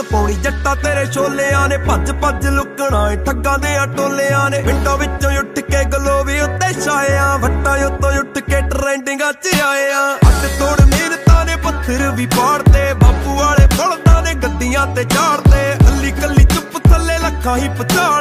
ਪਾਉਣੀ ਜੱਟਾਂ ਤੇਰੇ ਛੋਲਿਆਂ ਨੇ, ਭੱਜ ਭੱਜ ਲੁਕਣਾ ਏ ਠੱਗਾਂ ਦੇ ਟੋਲਿਆਂ ਨੇ। ਪਿੰਡਾਂ ਵਿੱਚੋਂ ਉੱਠ ਕੇ ਗਲੋਵੇ ਉੱਤੇ ਛਾਇਆ, ਵੱਟਾਂ ਉੱਤੋਂ ਉੱਠ ਕੇ ਟਰੈਂਡਿੰਗਾਂ 'ਚ ਆਇਆ। ਅੱਡ ਤੋੜ ਮਿਹਨਤਾਂ ਨੇ ਪੱਥਰ ਵੀ ਪਾੜਦੇ, ਬਾਪੂ ਵਾਲੇ ਬਲਦਾਂ ਨੇ ਗੱਡੀਆਂ ਤੇ ਚਾੜਦੇ। ਕੱਲੀ ਕੱਲੀ ਚੁੱਪ ਥੱਲੇ ਲੱਖਾਂ ਹੀ ਪਚਾੜ